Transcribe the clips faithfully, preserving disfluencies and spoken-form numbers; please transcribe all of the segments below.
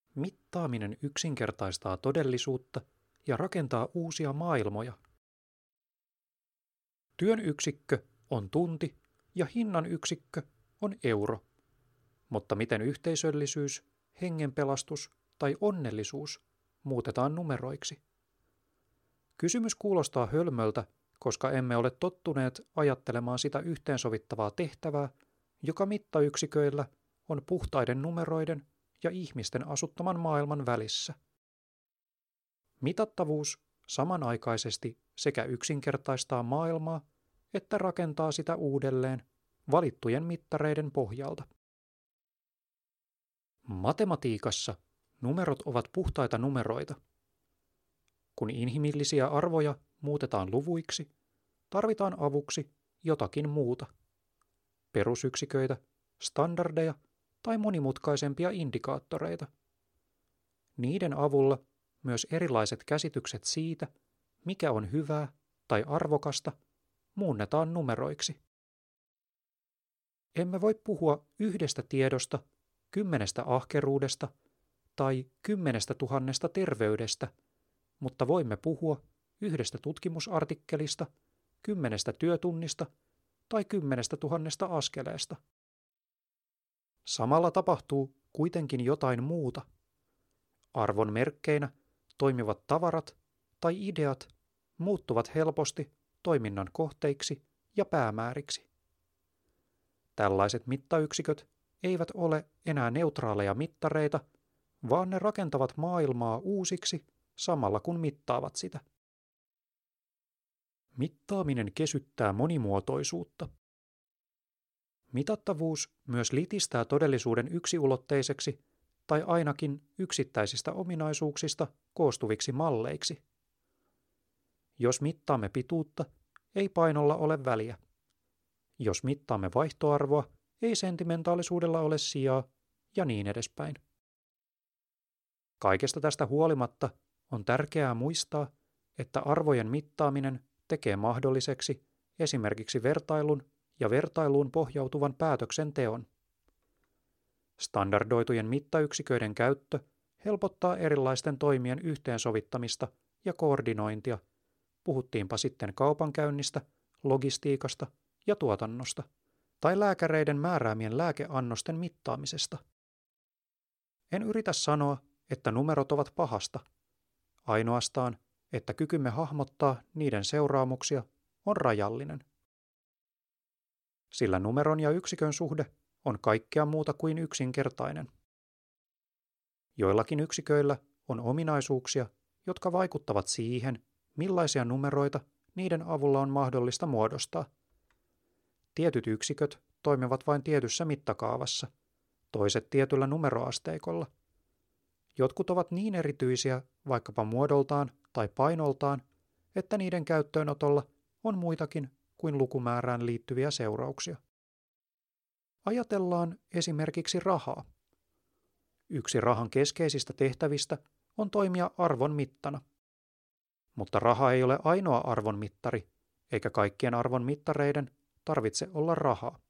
Mittaaminen yksinkertaistaa todellisuutta ja rakentaa uusia maailmoja. Työn yksikkö on tunti ja hinnan yksikkö on euro. Mutta miten yhteisöllisyys, hengenpelastus tai onnellisuus muutetaan numeroiksi? Kysymys kuulostaa hölmöltä, koska emme ole tottuneet ajattelemaan sitä yhteensovittavaa tehtävää, joka mittayksiköillä on puhtaiden numeroiden ja ihmisten asuttaman maailman välissä. Mitattavuus samanaikaisesti sekä yksinkertaistaa maailmaa että rakentaa sitä uudelleen valittujen mittareiden pohjalta. Matematiikassa numerot ovat puhtaita numeroita. Kun inhimillisiä arvoja muutetaan luvuiksi, tarvitaan avuksi jotakin muuta. Perusyksiköitä, standardeja tai monimutkaisempia indikaattoreita. Niiden avulla myös erilaiset käsitykset siitä, mikä on hyvää tai arvokasta, muunnetaan numeroiksi. Emme voi puhua yhdestä tiedosta, kymmenestä ahkeruudesta tai kymmenestä tuhannesta terveydestä, mutta voimme puhua yhdestä tutkimusartikkelista, kymmenestä työtunnista tai kymmenestä tuhannesta askeleesta. Samalla tapahtuu kuitenkin jotain muuta. Arvon merkkeinä toimivat tavarat tai ideat muuttuvat helposti toiminnan kohteiksi ja päämääriksi. Tällaiset mittayksiköt eivät ole enää neutraaleja mittareita, vaan ne rakentavat maailmaa uusiksi samalla kun mittaavat sitä. Mittaaminen kesyttää monimuotoisuutta. Mitattavuus myös litistää todellisuuden yksiulotteiseksi tai ainakin yksittäisistä ominaisuuksista koostuviksi malleiksi. Jos mittaamme pituutta, ei painolla ole väliä. Jos mittaamme vaihtoarvoa, ei sentimentaalisuudella ole sijaa ja niin edespäin. Kaikesta tästä huolimatta on tärkeää muistaa, että arvojen mittaaminen tekee mahdolliseksi esimerkiksi vertailun ja vertailuun pohjautuvan päätöksenteon. Standardoitujen mittayksiköiden käyttö helpottaa erilaisten toimien yhteensovittamista ja koordinointia, puhuttiinpa sitten kaupankäynnistä, logistiikasta ja tuotannosta, tai lääkäreiden määräämien lääkeannosten mittaamisesta. En yritä sanoa, että numerot ovat pahasta, ainoastaan, että kykymme hahmottaa niiden seuraamuksia on rajallinen. Sillä numeron ja yksikön suhde on kaikkea muuta kuin yksinkertainen. Joillakin yksiköillä on ominaisuuksia, jotka vaikuttavat siihen, millaisia numeroita niiden avulla on mahdollista muodostaa. Tietyt yksiköt toimivat vain tietyssä mittakaavassa, toiset tietyllä numeroasteikolla. Jotkut ovat niin erityisiä vaikkapa muodoltaan tai painoltaan, että niiden käyttöönotolla on muitakin kuin lukumäärään liittyviä seurauksia. Ajatellaan esimerkiksi rahaa. Yksi rahan keskeisistä tehtävistä on toimia arvon mittana. Mutta raha ei ole ainoa arvon mittari, eikä kaikkien arvon mittareiden tarvitse olla rahaa.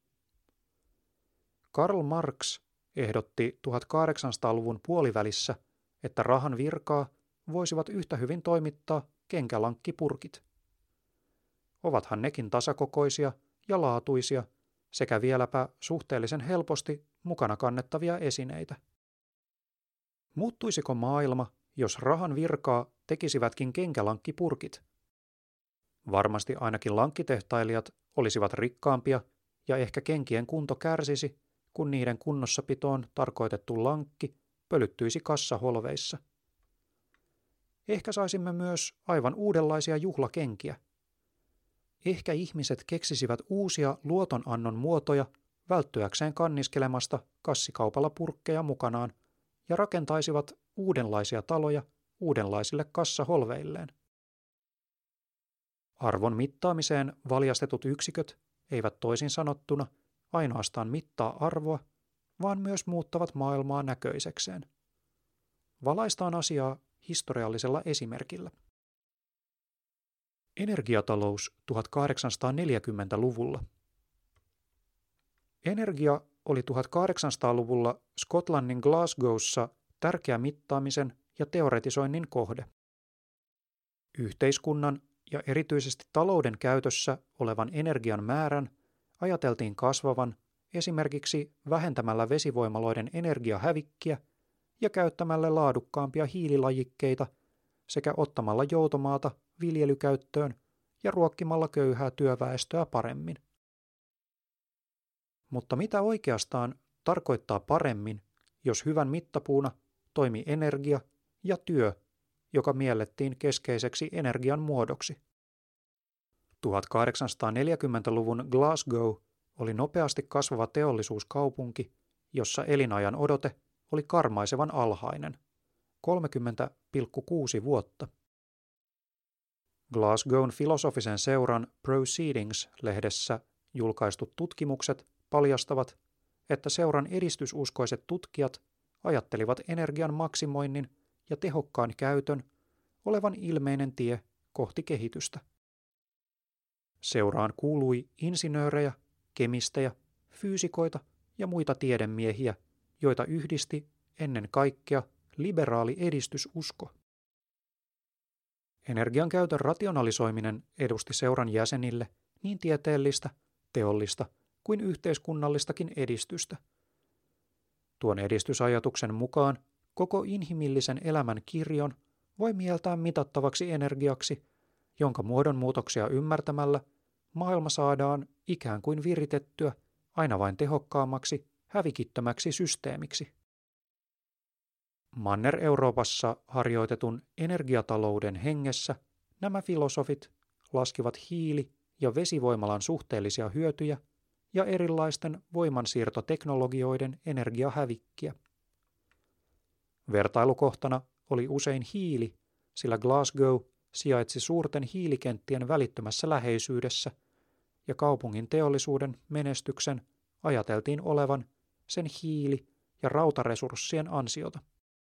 Karl Marx ehdotti tuhatkahdeksansataaluvun puolivälissä, että rahan virkaa voisivat yhtä hyvin toimittaa kenkälankkipurkit. Ovathan nekin tasakokoisia ja laatuisia sekä vieläpä suhteellisen helposti mukana kannettavia esineitä. Muuttuisiko maailma, jos rahan virkaa tekisivätkin kenkälankkipurkit? Varmasti ainakin lankkitehtailijat olisivat rikkaampia ja ehkä kenkien kunto kärsisi, kun niiden kunnossapitoon tarkoitettu lankki pölyttyisi kassaholveissa. Ehkä saisimme myös aivan uudenlaisia juhlakenkiä. Ehkä ihmiset keksisivät uusia luotonannon muotoja välttyäkseen kanniskelemasta kassikaupalla purkkeja mukanaan ja rakentaisivat uudenlaisia taloja uudenlaisille kassaholveilleen. Arvon mittaamiseen valjastetut yksiköt eivät toisin sanottuna ainoastaan mittaa arvoa, vaan myös muuttavat maailmaa näköisekseen. Valaistaan asiaa historiallisella esimerkillä. Energiatalous tuhatkahdeksansataaneljäkymmentäluvulla. Energia oli tuhatkahdeksansataaluvulla Skotlannin Glasgow'ssa tärkeä mittaamisen ja teoretisoinnin kohde. Yhteiskunnan ja erityisesti talouden käytössä olevan energian määrän ajateltiin kasvavan esimerkiksi vähentämällä vesivoimaloiden energiahävikkiä ja käyttämällä laadukkaampia hiililajikkeita sekä ottamalla joutomaata viljelykäyttöön ja ruokkimalla köyhää työväestöä paremmin. Mutta mitä oikeastaan tarkoittaa paremmin, jos hyvän mittapuuna toimi energia ja työ, joka miellettiin keskeiseksi energian muodoksi? tuhatkahdeksansataaneljäkymmentäluvun Glasgow oli nopeasti kasvava teollisuuskaupunki, jossa elinajan odote oli karmaisevan alhainen, kolmekymmentä pilkku kuusi vuotta. Glasgown filosofisen seuran Proceedings-lehdessä julkaistut tutkimukset paljastavat, että seuran edistysuskoiset tutkijat ajattelivat energian maksimoinnin ja tehokkaan käytön olevan ilmeinen tie kohti kehitystä. Seuraan kuului insinöörejä, kemistejä, fyysikoita ja muita tiedemiehiä, joita yhdisti ennen kaikkea liberaali edistysusko. Energian käytön rationalisoiminen edusti seuran jäsenille niin tieteellistä, teollista kuin yhteiskunnallistakin edistystä. Tuon edistysajatuksen mukaan koko inhimillisen elämän kirjon voi mieltää mitattavaksi energiaksi, jonka muodonmuutoksia ymmärtämällä maailma saadaan ikään kuin viritettyä aina vain tehokkaammaksi, hävikittömäksi systeemiksi. Manner-Euroopassa harjoitetun energiatalouden hengessä nämä filosofit laskivat hiili- ja vesivoimalan suhteellisia hyötyjä ja erilaisten voimansiirtoteknologioiden energiahävikkiä. Vertailukohtana oli usein hiili, sillä Glasgow sijaitsi suurten hiilikenttien välittömässä läheisyydessä, ja kaupungin teollisuuden menestyksen ajateltiin olevan sen hiili- ja rautaresurssien ansiota.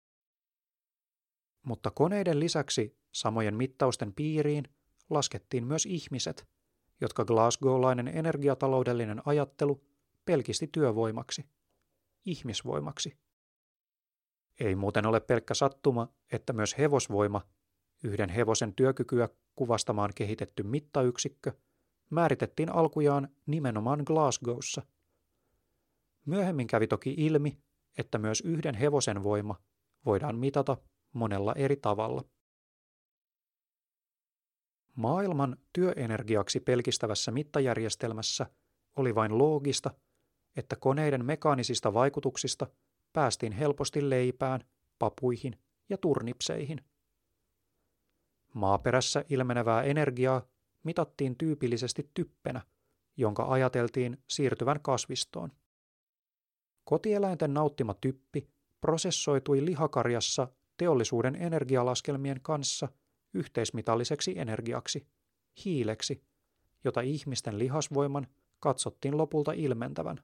Mutta koneiden lisäksi samojen mittausten piiriin laskettiin myös ihmiset, jotka glasgowlainen energiataloudellinen ajattelu pelkisti työvoimaksi, ihmisvoimaksi. Ei muuten ole pelkkä sattuma, että myös hevosvoima, yhden hevosen työkykyä kuvastamaan kehitetty mittayksikkö, määritettiin alkujaan nimenomaan Glasgowssa. Myöhemmin kävi toki ilmi, että myös yhden hevosen voima voidaan mitata monella eri tavalla. Maailman työenergiaksi pelkistävässä mittajärjestelmässä oli vain loogista, että koneiden mekaanisista vaikutuksista päästiin helposti leipään, papuihin ja turnipseihin. Maaperässä ilmenevää energiaa mitattiin tyypillisesti typpenä, jonka ajateltiin siirtyvän kasvistoon. Kotieläinten nauttima typpi prosessoitui lihakarjassa teollisuuden energialaskelmien kanssa yhteismitalliseksi energiaksi, hiileksi, jota ihmisten lihasvoiman katsottiin lopulta ilmentävän.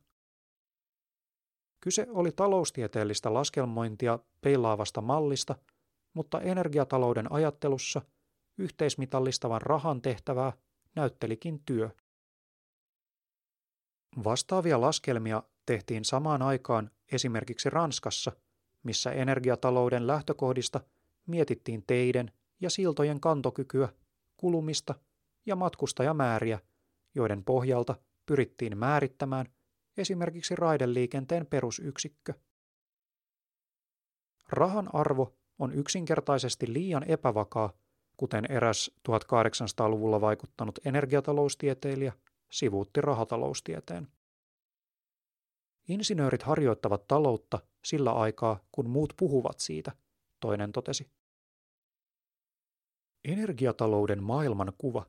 Kyse oli taloustieteellistä laskelmointia peilaavasta mallista, mutta energiatalouden ajattelussa yhteismitallistavan rahan tehtävää näyttelikin työ. Vastaavia laskelmia tehtiin samaan aikaan esimerkiksi Ranskassa, missä energiatalouden lähtökohdista mietittiin teiden ja siltojen kantokykyä, kulumista ja matkustajamääriä, joiden pohjalta pyrittiin määrittämään esimerkiksi raideliikenteen perusyksikkö. Rahan arvo on yksinkertaisesti liian epävakaa, kuten eräs tuhatkahdeksansataaluvulla vaikuttanut energiataloustieteilijä sivuutti rahataloustieteen. Insinöörit harjoittavat taloutta sillä aikaa, kun muut puhuvat siitä, toinen totesi. Energiatalouden maailmankuva.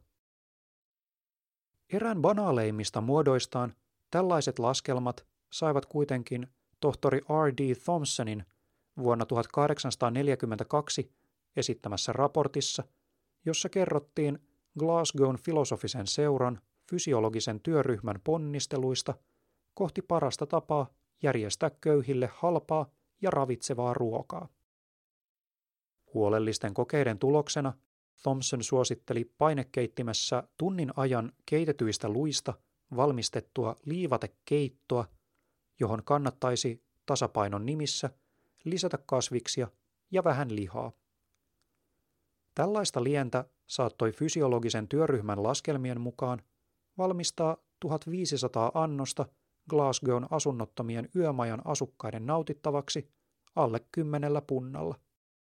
Erään banaaleimmista muodoistaan tällaiset laskelmat saivat kuitenkin tohtori R D Thompsonin vuonna tuhatkahdeksansataaneljäkymmentäkaksi esittämässä raportissa, jossa kerrottiin Glasgown filosofisen seuran fysiologisen työryhmän ponnisteluista kohti parasta tapaa järjestää köyhille halpaa ja ravitsevaa ruokaa. Huolellisten kokeiden tuloksena Thompson suositteli painekeittimessä tunnin ajan keitetyistä luista valmistettua liivatekeittoa, johon kannattaisi tasapainon nimissä lisätä kasviksia ja vähän lihaa. Tällaista lientä saattoi fysiologisen työryhmän laskelmien mukaan valmistaa tuhatviisisataa annosta Glasgown asunnottomien yömajan asukkaiden nautittavaksi alle kymmenellä punnalla.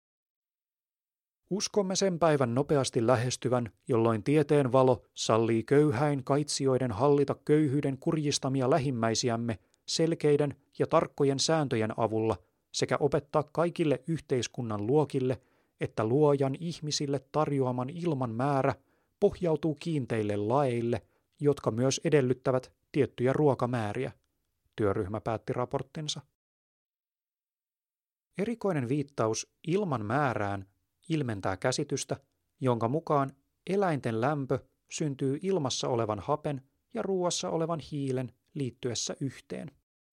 Uskomme sen päivän nopeasti lähestyvän, jolloin tieteen valo sallii köyhäin kaitsijoiden hallita köyhyyden kurjistamia lähimmäisiämme selkeiden ja tarkkojen sääntöjen avulla sekä opettaa kaikille yhteiskunnan luokille, että luojan ihmisille tarjoaman ilman määrä pohjautuu kiinteille laeille, jotka myös edellyttävät tiettyjä ruokamääriä, työryhmä päätti raporttinsa. Erikoinen viittaus ilman määrään ilmentää käsitystä, jonka mukaan eläinten lämpö syntyy ilmassa olevan hapen ja ruuassa olevan hiilen liittyessä yhteen.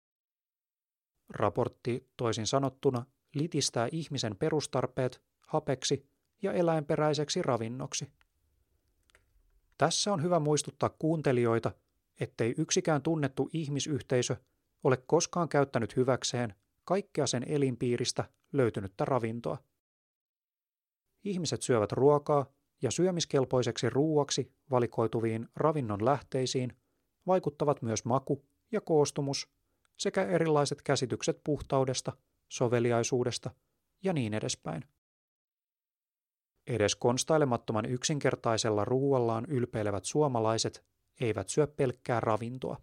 Raportti toisin sanottuna litistää ihmisen perustarpeet hapeksi ja eläinperäiseksi ravinnoksi. Tässä on hyvä muistuttaa kuuntelijoita, ettei yksikään tunnettu ihmisyhteisö ole koskaan käyttänyt hyväkseen kaikkea sen elinpiiristä löytynyttä ravintoa. Ihmiset syövät ruokaa ja syömiskelpoiseksi ruuaksi valikoituviin ravinnon lähteisiin vaikuttavat myös maku ja koostumus sekä erilaiset käsitykset puhtaudesta, soveliaisuudesta ja niin edespäin. Edes konstailemattoman yksinkertaisella ruuallaan ylpeilevät suomalaiset eivät syö pelkkää ravintoa.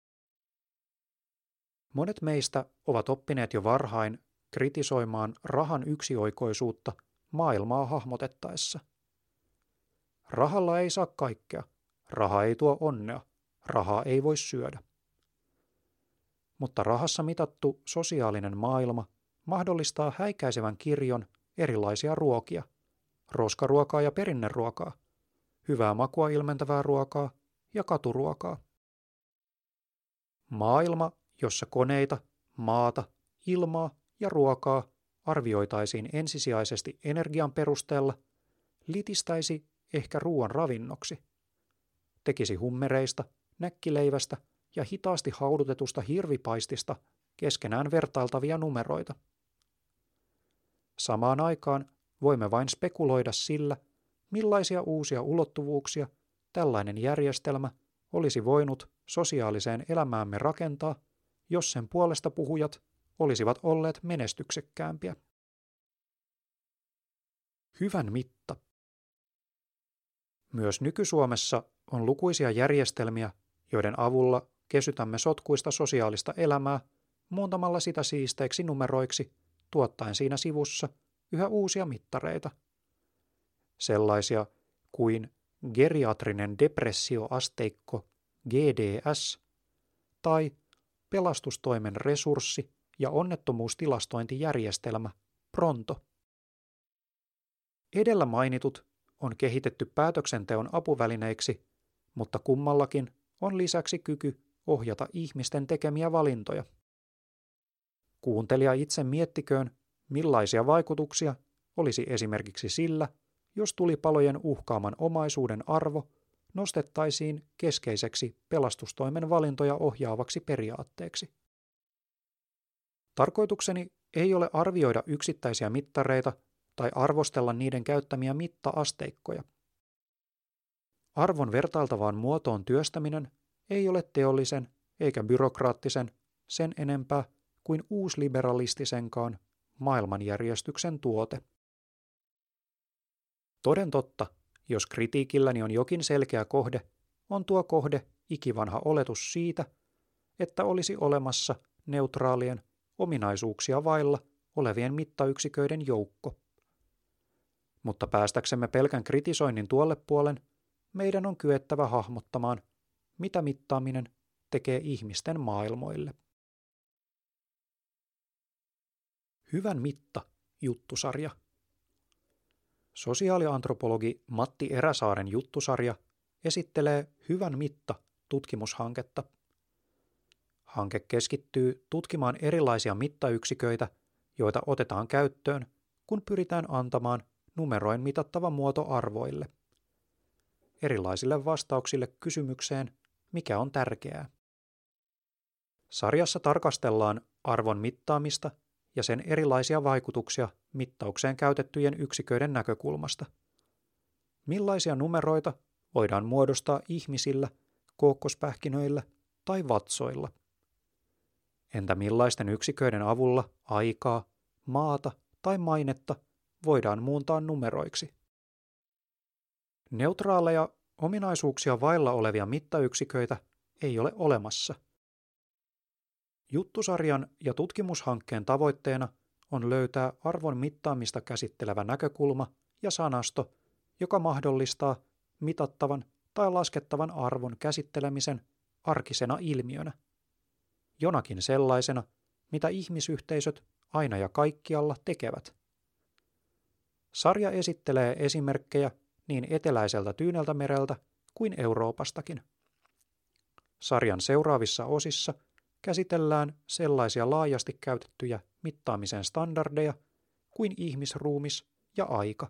Monet meistä ovat oppineet jo varhain kritisoimaan rahan yksioikoisuutta maailmaa hahmotettaessa. Rahalla ei saa kaikkea, raha ei tuo onnea, rahaa ei voi syödä. Mutta rahassa mitattu sosiaalinen maailma mahdollistaa häikäisevän kirjon erilaisia ruokia, roskaruokaa ja perinneruokaa, hyvää makua ilmentävää ruokaa ja katuruokaa. Maailma, jossa koneita, maata, ilmaa ja ruokaa arvioitaisiin ensisijaisesti energian perusteella, litistäisi ehkä ruoan ravinnoksi, tekisi hummereista, näkkileivästä ja hitaasti haudutetusta hirvipaistista keskenään vertailtavia numeroita. Samaan aikaan voimme vain spekuloida sillä, millaisia uusia ulottuvuuksia tällainen järjestelmä olisi voinut sosiaaliseen elämäämme rakentaa, jos sen puolesta puhujat olisivat olleet menestyksekkäämpiä. Hyvän mitta. Myös nyky-Suomessa on lukuisia järjestelmiä, joiden avulla kesytämme sotkuista sosiaalista elämää muuntamalla sitä siisteiksi numeroiksi, tuottaen siinä sivussa yhä uusia mittareita. Sellaisia kuin geriatrinen depressioasteikko G D S tai pelastustoimen resurssi- ja onnettomuustilastointijärjestelmä Pronto. Edellä mainitut on kehitetty päätöksenteon apuvälineiksi, mutta kummallakin on lisäksi kyky ohjata ihmisten tekemiä valintoja. Kuuntelija itse miettiköön, millaisia vaikutuksia olisi esimerkiksi sillä, jos tulipalojen uhkaaman omaisuuden arvo nostettaisiin keskeiseksi pelastustoimen valintoja ohjaavaksi periaatteeksi. Tarkoitukseni ei ole arvioida yksittäisiä mittareita tai arvostella niiden käyttämiä mitta-asteikkoja. Arvon vertailtavaan muotoon työstäminen ei ole teollisen eikä byrokraattisen sen enempää kuin uusliberalistisenkaan maailmanjärjestyksen tuote. Toden totta, jos kritiikilläni on jokin selkeä kohde, on tuo kohde ikivanha oletus siitä, että olisi olemassa neutraalien, ominaisuuksia vailla olevien mittayksiköiden joukko. Mutta päästäksemme pelkän kritisoinnin tuolle puolen, meidän on kyettävä hahmottamaan, mitä mittaaminen tekee ihmisten maailmoille. Hyvän mitta juttusarja. Sosiaaliantropologi Matti Eräsaaren juttusarja esittelee Hyvän mitta tutkimushanketta. Hanke keskittyy tutkimaan erilaisia mittayksiköitä, joita otetaan käyttöön, kun pyritään antamaan numeroin mitattava muoto arvoille. Erilaisille vastauksille kysymykseen, mikä on tärkeää. Sarjassa tarkastellaan arvon mittaamista ja sen erilaisia vaikutuksia mittaukseen käytettyjen yksiköiden näkökulmasta. Millaisia numeroita voidaan muodostaa ihmisillä, kookkospähkinöillä tai vatsoilla? Entä millaisten yksiköiden avulla aikaa, maata tai mainetta voidaan muuntaa numeroiksi? Neutraaleja ominaisuuksia vailla olevia mittayksiköitä ei ole olemassa. Juttusarjan ja tutkimushankkeen tavoitteena on löytää arvon mittaamista käsittelevä näkökulma ja sanasto, joka mahdollistaa mitattavan tai laskettavan arvon käsittelemisen arkisena ilmiönä. Jonakin sellaisena, mitä ihmisyhteisöt aina ja kaikkialla tekevät. Sarja esittelee esimerkkejä niin eteläiseltä Tyyneltämereltä kuin Euroopastakin. Sarjan seuraavissa osissa käsitellään sellaisia laajasti käytettyjä mittaamisen standardeja kuin ihmisruumis ja aika.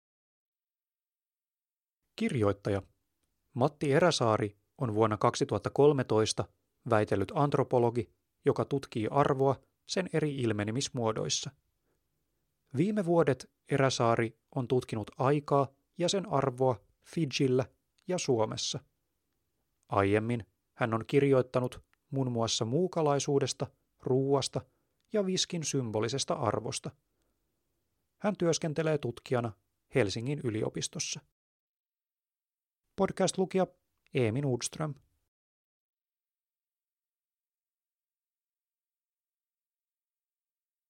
Kirjoittaja Matti Eräsaari on vuonna kaksituhattakolmetoista väitellyt antropologi, joka tutkii arvoa sen eri ilmenemismuodoissa. Viime vuodet Eräsaari on tutkinut aikaa ja sen arvoa Fidjillä ja Suomessa. Aiemmin hän on kirjoittanut muun muassa muukalaisuudesta, ruuasta ja viskin symbolisesta arvosta. Hän työskentelee tutkijana Helsingin yliopistossa. Podcast-lukija Eemi Nordström.